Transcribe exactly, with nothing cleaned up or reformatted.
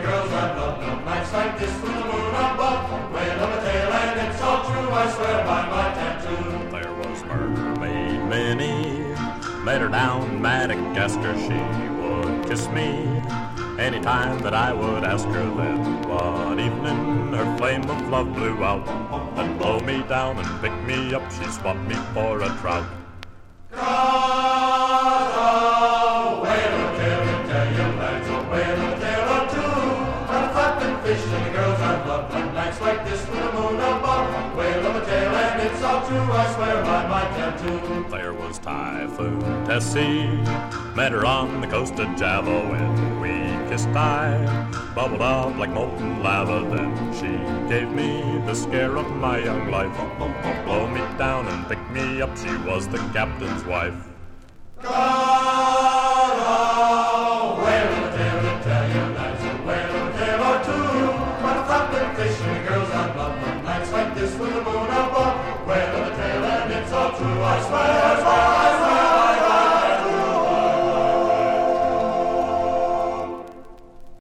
girls I've loved on nights like this with the moon above. Whale of a tale and it's all true, I swear by my tattoo. There was Mermaid Minnie, met her down Madagascar. She would kiss me anytime that I would ask her. Then one evening her flame of love blew out and blow me down and pick me up. She swapped me for a trout. Got a whale of a tale to tell you, lads, a whale of a tale or two. I've caught them fish and the girls I've loved on nights like this with the moon above. Whale of a tale and it's all true, I swear by my tattoo. There was Typhoon Tessie, met her on the coast of Java. When we kissed I bubbled up like molten lava. Then she gave me the scare of my young life. Blow me down and pick me up, she was the captain's wife. God